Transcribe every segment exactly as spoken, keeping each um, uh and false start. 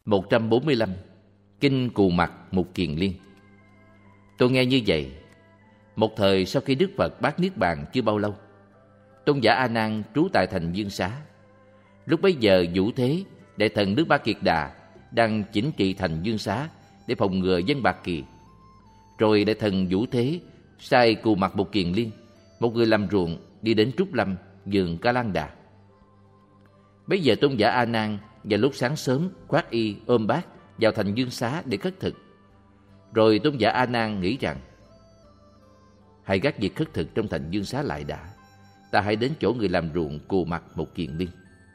một trăm bốn mươi lăm. Kinh Cù Mặt Mục Kiền Liên. Tôi nghe như vậy. Một thời sau khi Đức Phật bát niết bàn chưa bao lâu, tôn giả A Nan trú tại thành Dương Xá. Lúc bấy giờ Vũ Thế, đại thần nước Ba Kiệt Đà, đang chỉnh trị thành Dương Xá để phòng ngừa dân Bạc Kỳ. Rồi đại thần Vũ Thế sai Cù Mặt Mục Kiền Liên, một người làm ruộng, đi đến Trúc Lâm, vườn Ca Lan Đà. Bấy giờ tôn giả A Nan vào lúc sáng sớm khoác y ôm bát vào thành Dương Xá để khất thực. Rồi tôn giả A Nan nghĩ rằng, hãy gác việc khất thực trong thành Dương Xá lại đã, ta hãy đến chỗ người làm ruộng Cù Mặt Mục Kiền Liên.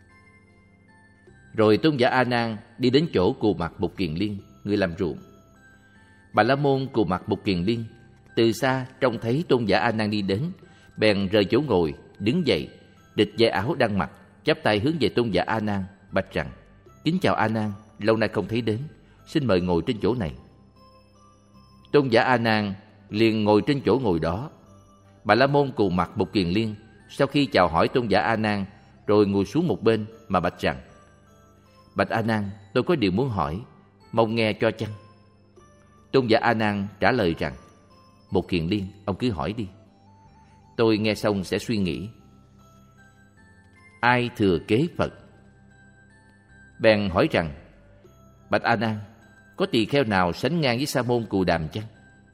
Rồi tôn giả A Nan đi đến chỗ Cù Mặt Mục Kiền Liên, người làm ruộng. Bà La Môn Cù Mặt Mục Kiền Liên từ xa trông thấy tôn giả A Nan đi đến, bèn rời chỗ ngồi, đứng dậy, địch dây áo đang mặc, chắp tay hướng về tôn giả A Nan, bạch rằng: kính chào A Nan, lâu nay không thấy đến, xin mời ngồi trên chỗ này. Tôn giả A Nan liền ngồi trên chỗ ngồi đó. Bà La Môn Cù Mặt Mục Kiền Liên sau khi chào hỏi tôn giả A Nan, rồi ngồi xuống một bên mà bạch rằng: bạch A Nan, tôi có điều muốn hỏi, mong nghe cho chăng? Tôn giả A Nan trả lời rằng: Mục Kiền Liên, ông cứ hỏi đi, tôi nghe xong sẽ suy nghĩ. Ai thừa kế Phật? Bèn hỏi rằng: bạch A Nan, có tỳ kheo nào sánh ngang với Sa môn Cù Đàm chăng?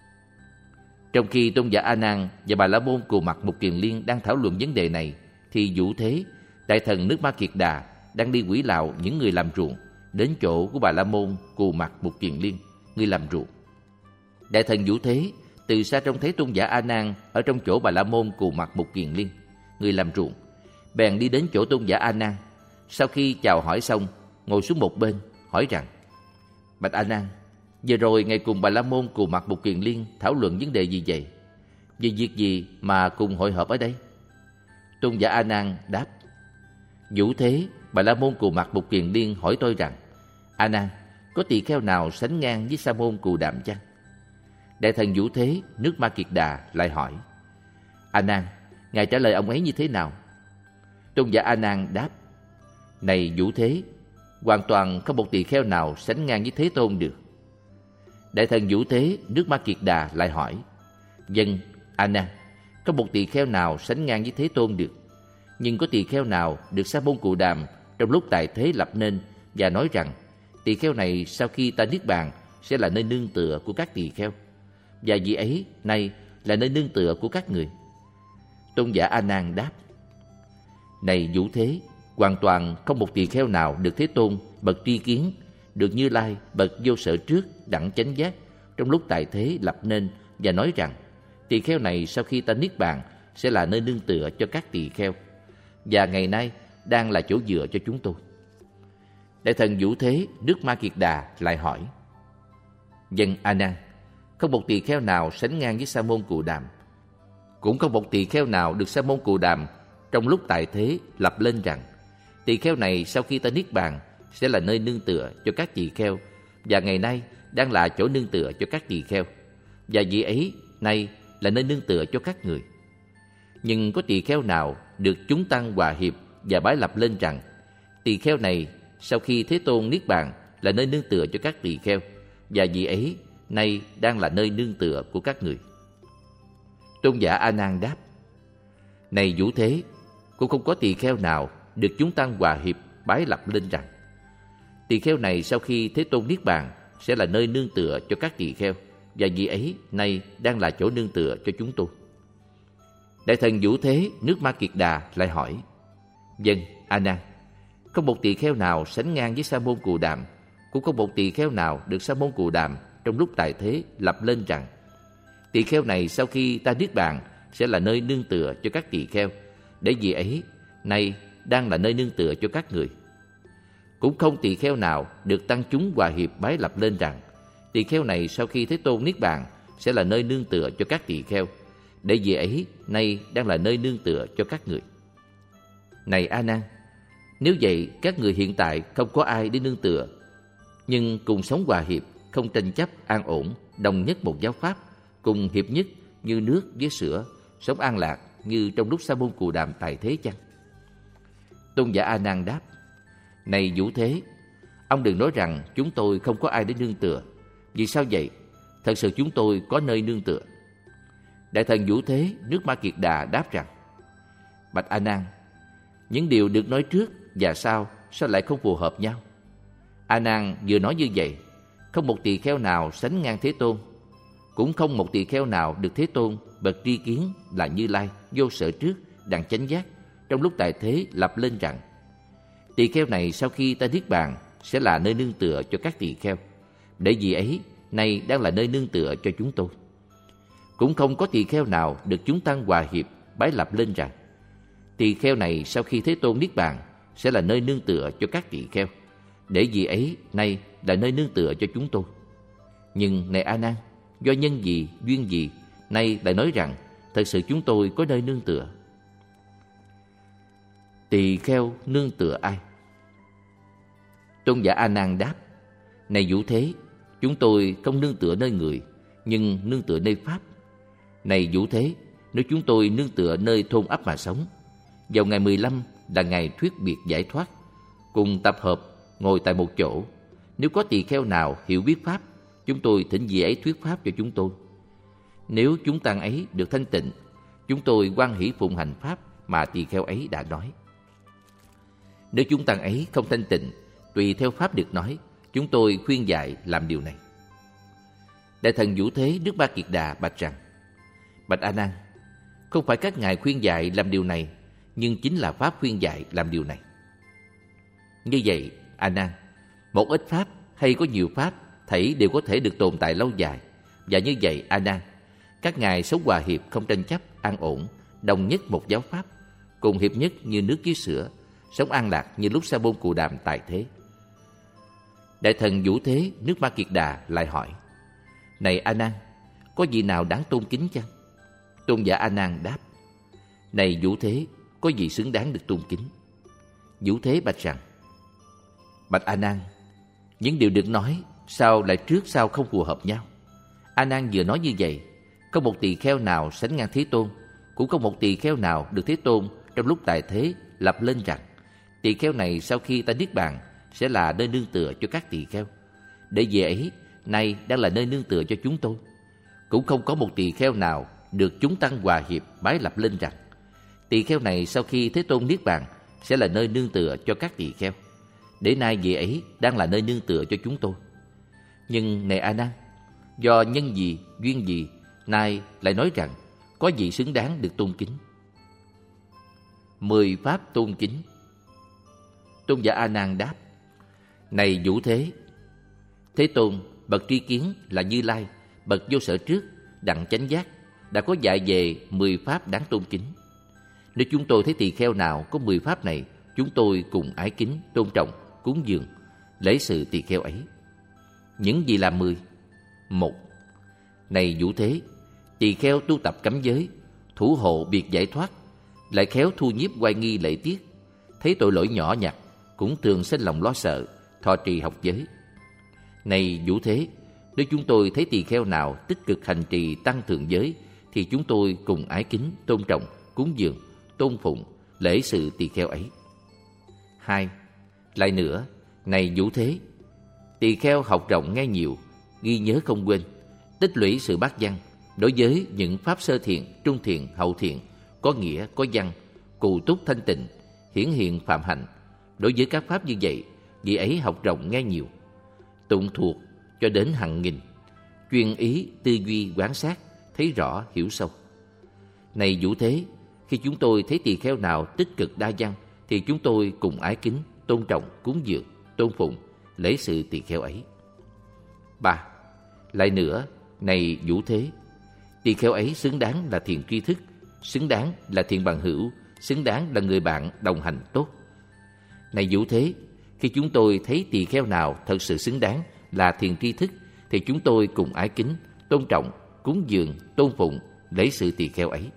Trong khi tôn giả A Nan và bà La Môn Cù Mặt Mục Kiền Liên đang thảo luận vấn đề này, thì Vũ Thế, đại thần nước Ma Kiệt Đà, đang đi quỷ lạo những người làm ruộng đến chỗ của bà La Môn Cù Mặt Mục Kiền Liên, người làm ruộng. Đại thần Vũ Thế từ xa trông thấy tôn giả A Nan ở trong chỗ bà La Môn Cù Mặt Mục Kiền Liên, người làm ruộng, bèn đi đến chỗ tôn giả A Nan. Sau khi chào hỏi xong, ngồi xuống một bên, hỏi rằng: bạch A Nan, vừa rồi ngài cùng bà La Môn Cù Mặt Mục Kiền Liên thảo luận vấn đề gì vậy? Về việc gì mà cùng hội họp ở đây? Tôn giả A Nan đáp: Vũ Thế, bà La Môn Cù Mặt Mục Kiền Liên hỏi tôi rằng: A Nan, có tỳ kheo nào sánh ngang với Sa môn Cù Đàm chăng? Đại thần Vũ Thế nước Ma Kiệt Đà lại hỏi: A Nan, ngài trả lời ông ấy như thế nào? Tôn giả A Nan đáp: này Vũ Thế, hoàn toàn không một tỳ kheo nào sánh ngang với Thế Tôn được. Đại thần Vũ Thế nước Ma Kiệt Đà lại hỏi: vâng, A Nan, có một tỳ kheo nào sánh ngang với Thế Tôn được? Nhưng có tỳ kheo nào được Sa môn Cù Đàm trong lúc tại thế lập nên và nói rằng tỳ kheo này sau khi ta niết bàn sẽ là nơi nương tựa của các tỳ kheo, và vị ấy nay là nơi nương tựa của các người? Tôn giả A Nan đáp: này Vũ Thế, hoàn toàn không một tỳ kheo nào được Thế Tôn bậc tri kiến, được Như Lai bậc vô sở trước đẳng chánh giác trong lúc tại thế lập nên và nói rằng tỳ kheo này sau khi ta niết bàn sẽ là nơi nương tựa cho các tỳ kheo, và ngày nay đang là chỗ dựa cho chúng tôi. Đại thần Vũ Thế nước Ma Kiệt Đà lại hỏi: vâng, A Nan, không một tỳ kheo nào sánh ngang với Sa môn Cù Đàm, cũng không một tỳ kheo nào được Sa môn Cù Đàm trong lúc tại thế lập lên rằng tỳ kheo này sau khi ta niết bàn sẽ là nơi nương tựa cho các tỳ kheo, và ngày nay đang là chỗ nương tựa cho các tỳ kheo, và vị ấy nay là nơi nương tựa cho các người. Nhưng có tỳ kheo nào được chúng tăng hòa hiệp và bái lập lên rằng tỳ kheo này sau khi Thế Tôn niết bàn là nơi nương tựa cho các tỳ kheo, và vị ấy nay đang là nơi nương tựa của các người? Tôn giả A Nan đáp: này Vũ Thế, cũng không có tỳ kheo nào được chúng tăng hòa hiệp bái lập lên rằng tỳ kheo này sau khi Thế Tôn niết bàn sẽ là nơi nương tựa cho các tỳ kheo, và vị ấy nay đang là chỗ nương tựa cho chúng tôi. Đại thần Vũ Thế nước Ma Kiệt Đà lại hỏi: vâng, A Nan, không một tỳ kheo nào sánh ngang với Sa môn Cù Đàm, cũng không một tỳ kheo nào được Sa môn Cù Đàm trong lúc tại thế lập lên rằng tỳ kheo này sau khi ta niết bàn sẽ là nơi nương tựa cho các tỳ kheo, để vị ấy nay đang là nơi nương tựa cho các người. Cũng không tỳ kheo nào được tăng chúng hòa hiệp bái lập lên rằng tỳ kheo này sau khi Thế Tôn niết bàn sẽ là nơi nương tựa cho các tỳ kheo, để vị ấy nay đang là nơi nương tựa cho các người. Này A Nan, nếu vậy các người hiện tại không có ai để nương tựa, nhưng cùng sống hòa hiệp, không tranh chấp, an ổn, đồng nhất một giáo pháp, cùng hiệp nhất như nước với sữa, sống an lạc như trong lúc Sa môn Cù Đàm tại thế chăng? Tôn giả A Nan đáp: này Vũ Thế, Ông đừng nói rằng chúng tôi không có ai để nương tựa. Vì sao vậy? Thật sự chúng tôi có nơi nương tựa. Đại thần Vũ Thế nước Ma Kiệt Đà đáp rằng: Bạch A Nan, những điều được nói trước và sau sao lại không phù hợp nhau? A Nan vừa nói như vậy, không một tỳ kheo nào sánh ngang Thế Tôn, cũng không một tỳ kheo nào được Thế Tôn bậc tri kiến là Như Lai vô sở trước đặng chánh giác trong lúc tại thế lập lên rằng: tỳ kheo này sau khi ta niết bàn sẽ là nơi nương tựa cho các tỳ kheo, để vì ấy nay đang là nơi nương tựa cho chúng tôi. Cũng không có tỳ kheo nào được chúng tăng hòa hiệp bái lập lên rằng: tỳ kheo này sau khi Thế Tôn niết bàn sẽ là nơi nương tựa cho các tỳ kheo, để vì ấy nay là nơi nương tựa cho chúng tôi. Nhưng này A Nan, do nhân gì, duyên gì, nay lại nói rằng thật sự chúng tôi có nơi nương tựa. Tỳ kheo nương tựa ai? Tôn giả A Nan đáp: Này Vũ Thế, chúng tôi không nương tựa nơi người, nhưng nương tựa nơi pháp. Này Vũ Thế, nếu chúng tôi nương tựa nơi thôn ấp mà sống, vào ngày mười lăm là ngày thuyết biệt giải thoát, cùng tập hợp ngồi tại một chỗ, nếu có tỳ kheo nào hiểu biết pháp, chúng tôi thỉnh vị ấy thuyết pháp cho chúng tôi. Nếu chúng tăng ấy được thanh tịnh, chúng tôi hoan hỷ phụng hành pháp mà tỳ kheo ấy đã nói. Nếu chúng tăng ấy không thanh tịnh, tùy theo pháp được nói, chúng tôi khuyên dạy làm điều này. Đại thần Vũ Thế Đức Ba Kiệt Đà bạch rằng: Bạch A Nan, không phải các ngài khuyên dạy làm điều này, nhưng chính là pháp khuyên dạy làm điều này. Như vậy, A Nan, một ít pháp hay có nhiều pháp, thảy đều có thể được tồn tại lâu dài. Và như vậy, A Nan, các ngài sống hòa hiệp, không tranh chấp, an ổn, đồng nhất một giáo pháp, cùng hiệp nhất như nước với sữa, sống an lạc như lúc Sa Môn Cù Đàm tại thế. Đại thần Vũ Thế nước Ma Kiệt Đà lại hỏi: Này A Nan, có vị nào đáng tôn kính chăng? Tôn giả A Nan đáp: Này Vũ Thế, có vị xứng đáng được tôn kính. Vũ Thế bạch rằng: Bạch A Nan, những điều được nói sao lại trước sau không phù hợp nhau? A Nan vừa nói như vậy, không một tỳ kheo nào sánh ngang Thế Tôn, cũng không một tỳ kheo nào được Thế Tôn trong lúc tại thế lập lên rằng: tỳ kheo này sau khi ta niết bàn sẽ là nơi nương tựa cho các tỳ kheo, để về ấy nay đang là nơi nương tựa cho chúng tôi. Cũng không có một tỳ kheo nào được chúng tăng hòa hiệp bái lập lên rằng: tỳ kheo này sau khi Thế Tôn niết bàn sẽ là nơi nương tựa cho các tỳ kheo, để nay về ấy đang là nơi nương tựa cho chúng tôi. Nhưng này A Nan, do nhân gì, duyên gì, nay lại nói rằng có vị xứng đáng được tôn kính. Mười pháp tôn kính. Tôn giả A Nan đáp: Này Vũ Thế, Thế Tôn bậc tri kiến là Như Lai, bậc vô sở trước đặng chánh giác đã có dạy về mười pháp đáng tôn kính. Nếu chúng tôi thấy tỳ kheo nào có mười pháp này, chúng tôi cùng ái kính, tôn trọng, cúng dường, lễ sự tỳ kheo ấy. Những gì là mười? Một, này Vũ Thế, tỳ kheo tu tập cấm giới, thủ hộ biệt giải thoát, lại khéo thu nhiếp oai nghi lễ tiết, thấy tội lỗi nhỏ nhặt, cũng thường sinh lòng lo sợ, thọ trì học giới. Này Vũ Thế, nếu chúng tôi thấy tỳ kheo nào tích cực hành trì tăng thượng giới, thì chúng tôi cùng ái kính, tôn trọng, cúng dường, tôn phụng, lễ sự tỳ kheo ấy. Hai, lại nữa, này Vũ Thế, tỳ kheo học rộng nghe nhiều, ghi nhớ không quên, tích lũy sự bát văn đối với những pháp sơ thiện, trung thiện, hậu thiện, có nghĩa, có văn, cù túc thanh tịnh, hiển hiện phạm hạnh. Đối với các pháp như vậy, vị ấy học rộng nghe nhiều, tụng thuộc cho đến hằng nghìn, chuyên ý tư duy quán sát, thấy rõ hiểu sâu. Này Vũ Thế, khi chúng tôi thấy tỳ kheo nào tích cực đa văn, thì chúng tôi cùng ái kính, tôn trọng, cúng dường, tôn phụng, lễ sự tỳ kheo ấy. Ba, lại nữa, này Vũ Thế, tỳ kheo ấy xứng đáng là thiền tri thức, xứng đáng là thiền bằng hữu, xứng đáng là người bạn đồng hành tốt. Này Vũ Thế, khi chúng tôi thấy tỳ kheo nào thật sự xứng đáng là thiền tri thức, thì chúng tôi cùng ái kính, tôn trọng, cúng dường, tôn phụng, lễ sự tỳ kheo ấy.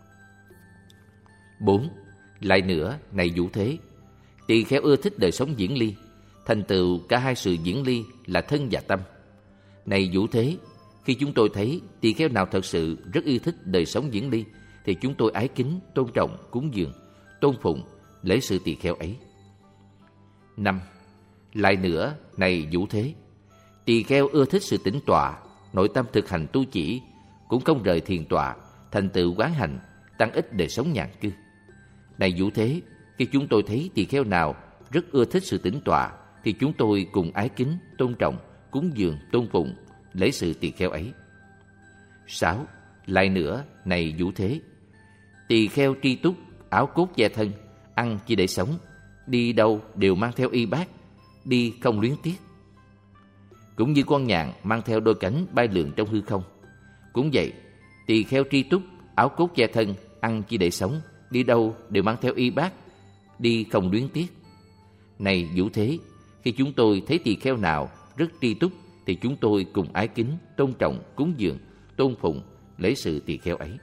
Bốn, lại nữa, này Vũ Thế, tỳ kheo ưa thích đời sống diễn ly, thành tựu cả hai sự diễn ly là thân và tâm. Này Vũ Thế, khi chúng tôi thấy tỳ kheo nào thật sự rất yêu thích đời sống diễn ly, thì chúng tôi ái kính, tôn trọng, cúng dường, tôn phụng, lễ sự tỳ kheo ấy. Năm, Lại nữa, này Vũ Thế, tỳ kheo ưa thích sự tĩnh tọa, nội tâm thực hành tu chỉ, cũng không rời thiền tọa, thành tựu quán hành, tăng ích đời sống nhàn cư. Này Vũ Thế, khi chúng tôi thấy tỳ kheo nào rất ưa thích sự tĩnh tọa, thì chúng tôi cùng ái kính, tôn trọng, cúng dường, tôn phụng, lễ sự tỳ kheo ấy. Sáu. Lại nữa, này Vũ Thế, tỳ kheo tri túc, áo cốt che thân, ăn chỉ để sống, đi đâu đều mang theo y bát, đi không luyến tiếc. Cũng như con nhạn mang theo đôi cánh bay lượn trong hư không. Cũng vậy, tỳ kheo tri túc, áo cốt che thân, ăn chỉ để sống, đi đâu đều mang theo y bát, đi không luyến tiếc. Này Vũ Thế, khi chúng tôi thấy tỳ kheo nào rất tri túc, thì chúng tôi cùng ái kính, tôn trọng, cúng dường, tôn phụng, lễ sự tỳ kheo ấy.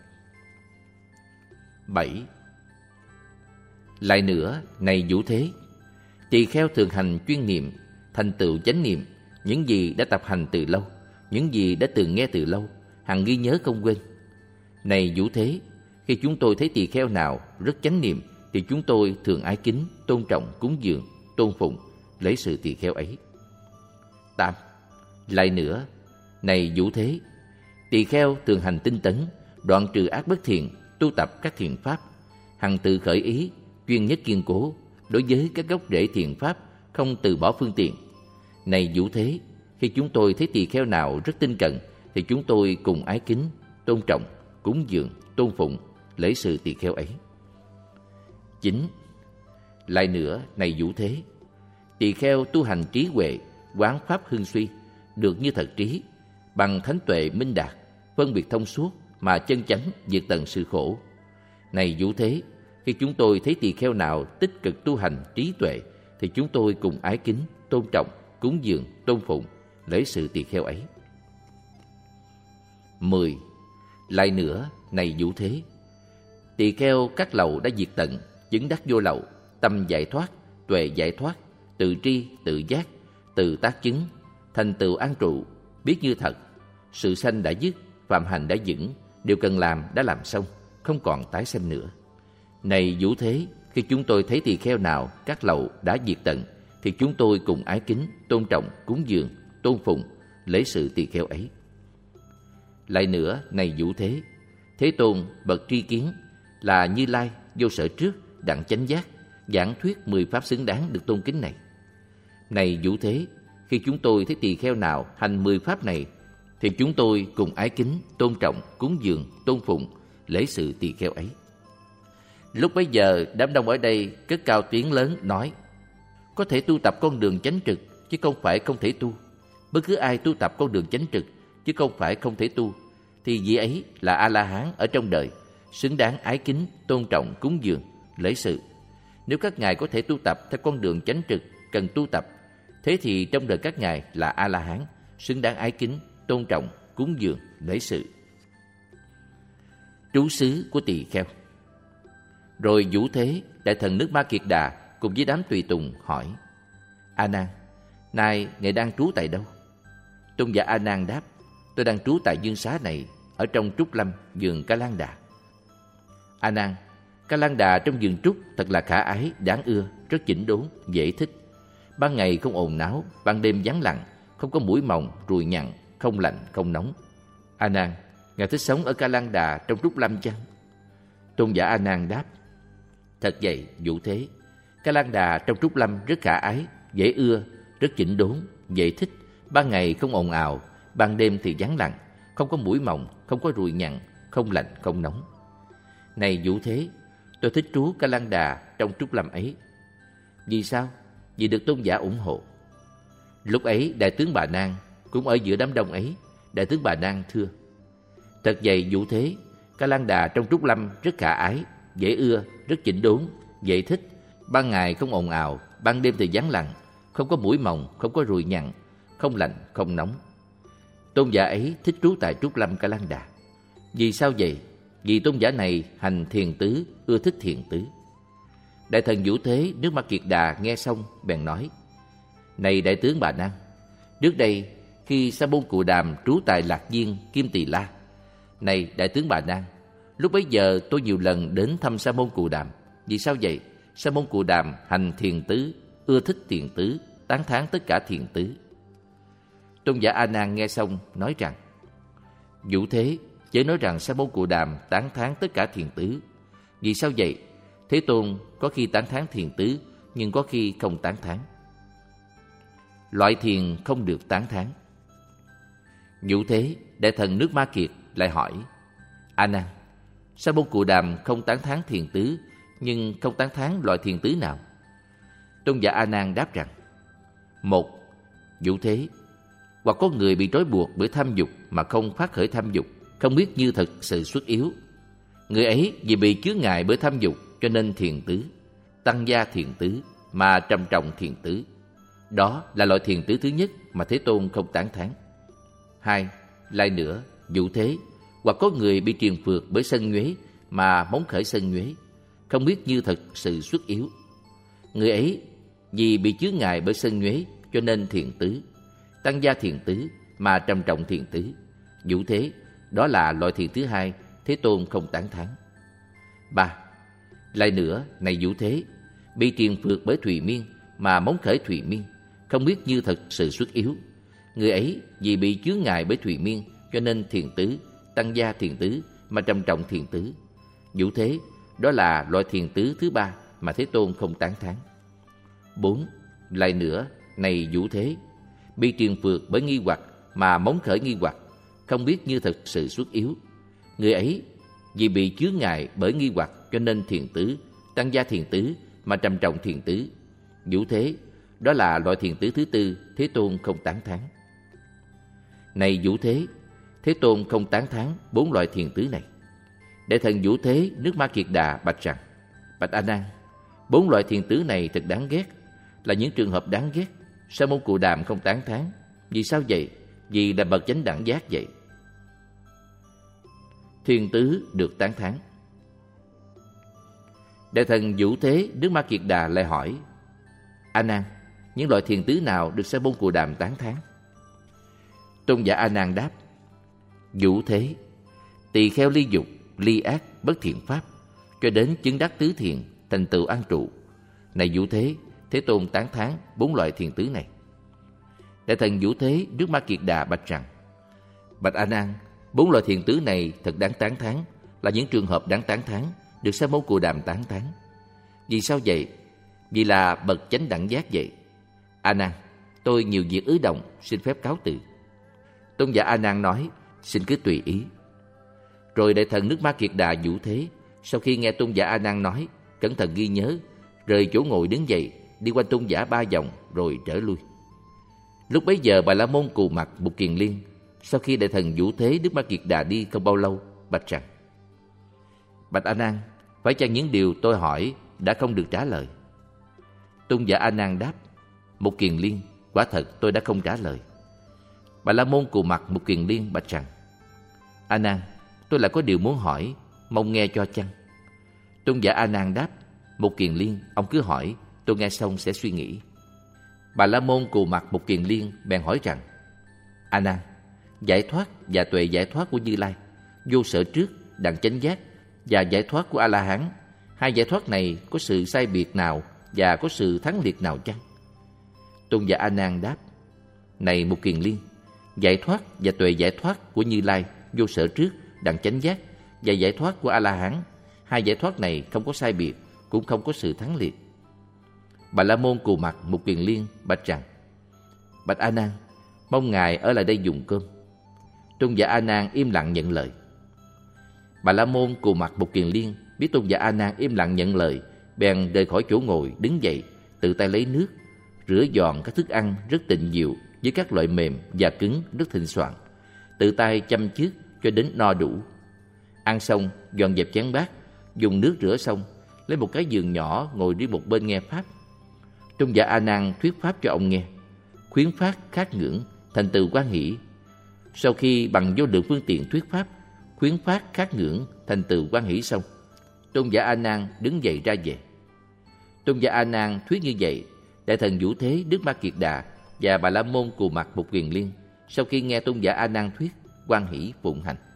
Bảy. Lại nữa, này Vũ Thế, tỳ kheo thường hành chuyên niệm, thành tựu chánh niệm, những gì đã tập hành từ lâu, những gì đã từng nghe từ lâu, hằng ghi nhớ không quên. Này Vũ Thế, khi chúng tôi thấy tỳ kheo nào rất chánh niệm, thì chúng tôi thường ái kính, tôn trọng, cúng dường, tôn phụng, lễ sự tỳ kheo ấy. Tám. Lại nữa, này Vũ Thế, tỳ kheo thường hành tinh tấn, đoạn trừ ác bất thiện, tu tập các thiện pháp, hằng tự khởi ý, chuyên nhất kiên cố, đối với các gốc rễ thiện pháp, không từ bỏ phương tiện. Này Vũ Thế, khi chúng tôi thấy tỳ kheo nào rất tinh cận, thì chúng tôi cùng ái kính, tôn trọng, cúng dường, tôn phụng, lễ sự tỳ kheo ấy. Chín. Lại nữa, này Vũ Thế, tỳ kheo tu hành trí huệ, quán pháp hưng suy, được như thật trí, bằng thánh tuệ minh đạt, phân biệt thông suốt mà chân chánh diệt tận sự khổ. Này Vũ Thế, khi chúng tôi thấy tỳ kheo nào tích cực tu hành trí tuệ, thì chúng tôi cùng ái kính, tôn trọng, cúng dường, tôn phụng, lễ sự tỳ kheo ấy. Mười. Lại nữa, này Vũ Thế, tỳ kheo các lậu đã diệt tận, chứng đắc vô lậu, tâm giải thoát, tuệ giải thoát, tự tri, tự giác, tự tác chứng, thành tựu an trụ, biết như thật, sự sanh đã dứt, phạm hành đã vững, điều cần làm đã làm xong, không còn tái sanh nữa. Này Vũ Thế, khi chúng tôi thấy tỳ kheo nào các lậu đã diệt tận, thì chúng tôi cùng ái kính, tôn trọng, cúng dường, tôn phụng, lễ sự tỳ kheo ấy. Lại nữa, này Vũ Thế, Thế Tôn bậc tri kiến, là Như Lai vô sở trước, đặng chánh giác, giảng thuyết mười pháp xứng đáng được tôn kính này. Này Vũ Thế, khi chúng tôi thấy tỳ kheo nào hành mười pháp này, thì chúng tôi cùng ái kính, tôn trọng, cúng dường, tôn phụng, lễ sự tỳ kheo ấy. Lúc bấy giờ, đám đông ở đây cất cao tiếng lớn nói: có thể tu tập con đường chánh trực, chứ không phải không thể tu. Bất cứ ai tu tập con đường chánh trực, chứ không phải không thể tu, thì vị ấy là A-la-hán ở trong đời, xứng đáng ái kính, tôn trọng, cúng dường, lễ sự. Nếu các ngài có thể tu tập theo con đường chánh trực cần tu tập, thế thì trong đời các ngài là A-la-hán, xứng đáng ái kính, tôn trọng, cúng dường, lễ sự. Trú xứ của tỳ kheo. Rồi Vũ Thế, đại thần nước Ma Kiệt Đà cùng với đám tùy tùng hỏi: A Nan, nay ngài đang trú tại đâu? Tôn giả A Nan đáp: tôi đang trú tại dương xá này, ở trong trúc lâm vườn Ca Lan Đà. A Nan, Ca Lan Đà trong vườn trúc thật là khả ái, đáng ưa, rất chỉnh đốn, dễ thích. Ban ngày không ồn náo, ban đêm vắng lặng, không có muỗi mòng, ruồi nhặn, không lạnh, không nóng. A Nan, ngài thích sống ở Ca Lan Đà trong trúc lâm chăng? Tôn giả A Nan đáp: thật vậy, Vũ Thế, Ca Lan Đà trong trúc lâm rất khả ái, dễ ưa, rất chỉnh đốn, dễ thích. Ban ngày không ồn ào, ban đêm thì vắng lặng, không có muỗi mòng, không có ruồi nhặn, không lạnh, không nóng. Này Vũ Thế, tôi thích trú Ca Lan Đà trong trúc lâm ấy. Vì sao? Vì được tôn giả ủng hộ. Lúc ấy đại tướng Bà Nan cũng ở giữa đám đông ấy. Đại tướng Bà Nan thưa: thật vậy, Vũ Thế, Ca Lan Đà trong trúc lâm rất khả ái, dễ ưa, rất chỉnh đốn, dễ thích. Ban ngày không ồn ào, ban đêm thì vắng lặng, không có muỗi mòng, không có ruồi nhặn, không lạnh, không nóng. Tôn giả ấy thích trú tại trúc lâm Ca Lan Đà. Vì sao vậy? Vì tôn giả này hành thiền tứ, ưa thích thiền tứ. Đại thần Vũ Thế nước Ma Kiệt Đà nghe xong bèn nói: này đại tướng Bà Nan, trước đây khi Sa Môn Cù Đàm trú tại Lạc Viên Kim Tỳ La. Này đại tướng Bà Nan, lúc bấy giờ tôi nhiều lần đến thăm Sa Môn Cù Đàm. Vì sao vậy? Sa Môn Cù Đàm hành thiền tứ, ưa thích thiền tứ, tán thán tất cả thiền tứ. Tôn giả A Nan nghe xong nói rằng: Vũ Thế, chớ nói rằng Sa môn Cù Đàm tán thán tất cả thiền tứ. Vì sao vậy? Thế Tôn có khi tán thán thiền tứ, nhưng có khi không tán thán. Loại thiền không được tán thán. Vũ Thế, Đại thần nước Ma Kiệt lại hỏi: A Nan, Sa môn Cù Đàm không tán thán thiền tứ, nhưng không tán thán loại thiền tứ nào? Tôn giả A Nan đáp rằng: Một, Vũ Thế, hoặc có người bị trói buộc bởi tham dục mà không phát khởi tham dục, không biết như thực sự xuất yếu. Người ấy vì bị chướng ngại bởi tham dục cho nên thiền tứ, tăng gia thiền tứ mà trầm trọng thiền tứ. Đó là loại thiền tứ thứ nhất mà Thế Tôn không tán thán. Hai, lại nữa, Vũ Thế, hoặc có người bị triền phược bởi sân nhuế mà móng khởi sân nhuế, không biết như thực sự xuất yếu. Người ấy vì bị chướng ngại bởi sân nhuế cho nên thiền tứ, tăng gia thiền tứ mà trầm trọng thiền tứ. Vũ Thế, đó là loại thiền thứ hai Thế Tôn không tán thán. Ba, lại nữa, này Vũ Thế, bị triền phược bởi thùy miên mà móng khởi thùy miên, không biết như thực sự xuất yếu. Người ấy vì bị chướng ngại bởi thùy miên cho nên thiền tứ, tăng gia thiền tứ mà trầm trọng thiền tứ. Vũ Thế, đó là loại thiền tứ thứ ba mà Thế Tôn không tán thán. Bốn, lại nữa, này Vũ Thế, bị triền phược bởi nghi hoặc mà móng khởi nghi hoặc, không biết như thực sự xuất yếu. Người ấy vì bị chướng ngại bởi nghi hoặc cho nên thiền tứ, tăng gia thiền tứ mà trầm trọng thiền tứ. Vũ Thế, đó là loại thiền tứ thứ tư Thế Tôn không tán thán. Này Vũ Thế, Thế Tôn không tán thán bốn loại thiền tứ này. Đại thần Vũ Thế nước Ma Kiệt Đà bạch rằng: Bạch A Nan, bốn loại thiền tứ này thật đáng ghét, là những trường hợp đáng ghét. Sa môn Cù Đàm không tán thán. Vì sao vậy? Vì là bậc chánh đẳng giác vậy. Thiền tứ được tán thán. Đại thần Vũ Thế Đức Ma Kiệt Đà lại hỏi: A Nan, những loại thiền tứ nào được Sa môn Cù Đàm tán thán? Tôn giả A Nan đáp: Vũ Thế, tỳ kheo ly dục, ly ác, bất thiện pháp, cho đến chứng đắc tứ thiền, thành tựu an trụ. Này Vũ Thế, Thế Tôn tán thán bốn loại thiền tứ này. Đại thần Vũ Thế Đức Ma Kiệt Đà bạch rằng: Bạch A Nan, bốn loại thiền tứ này thật đáng tán thán, là những trường hợp đáng tán thán, được Sa môn Cù Đàm tán thán. Vì sao vậy? Vì là bậc chánh đẳng giác vậy. A Nan, tôi nhiều việc ứ động, xin phép cáo từ. Tôn giả A Nan nói: Xin cứ tùy ý. Rồi đại thần nước Ma Kiệt Đà Vũ Thế sau khi nghe tôn giả A Nan nói, cẩn thận ghi nhớ, rời chỗ ngồi đứng dậy, đi quanh tôn giả ba vòng rồi trở lui. Lúc bấy giờ Bà La Môn Cù Mặc Mục Kiền Liên sau khi đại thần Vũ Thế Đức Ma Kiệt Đà đi không bao lâu bạch rằng: Bạch A Nan, phải chăng những điều tôi hỏi đã không được trả lời? Tôn giả A Nan đáp: Mục Kiền Liên, quả thật tôi đã không trả lời. Bà La Môn Cù Mặc Mục Kiền Liên bạch rằng: A Nan, tôi lại có điều muốn hỏi, mong nghe cho chăng? Tôn giả A Nan đáp: Mục Kiền Liên, ông cứ hỏi, tôi nghe xong sẽ suy nghĩ. Bà La Môn Cù Mặc Mục Kiền Liên bèn hỏi rằng: A Nan, giải thoát và tuệ giải thoát của Như Lai, vô sở trước, đẳng chánh giác và giải thoát của A La Hán, hai giải thoát này có sự sai biệt nào và có sự thắng liệt nào chăng? Tôn giả A Nan đáp: Này Mục Kiền Liên, giải thoát và tuệ giải thoát của Như Lai, vô sở trước, đẳng chánh giác và giải thoát của A La Hán, hai giải thoát này không có sai biệt, cũng không có sự thắng liệt. Bà La Môn Cù Mặc Mục Kiền Liên bạch rằng: Bạch A Nan, mong ngài ở lại đây dùng cơm. Tôn giả A Nan im lặng nhận lời. Bà La Môn Cù Mặc Mục Kiền Liên biết tôn giả A Nan im lặng nhận lời, bèn rời khỏi chỗ ngồi đứng dậy, tự tay lấy nước, rửa dọn các thức ăn rất tịnh diệu với các loại mềm và cứng rất thịnh soạn, tự tay chăm trước cho đến no đủ. Ăn xong, dọn dẹp chén bát, dùng nước rửa xong, lấy một cái giường nhỏ ngồi đi một bên nghe pháp. Tôn giả A Nan thuyết pháp cho ông nghe, khuyến phát khát ngưỡng, thành tựu quan hỷ. Sau khi bằng vô lượng phương tiện thuyết pháp, khuyến phát khát ngưỡng, thành tựu quan hỷ xong, tôn giả A Nan đứng dậy ra về. Tôn giả A Nan thuyết như vậy, đại thần Vũ Thế Đức Ma Kiệt Đà và Bà La Môn Cù Mặc Mục Kiền Liên sau khi nghe tôn giả A Nan thuyết, quan hỷ phụng hành.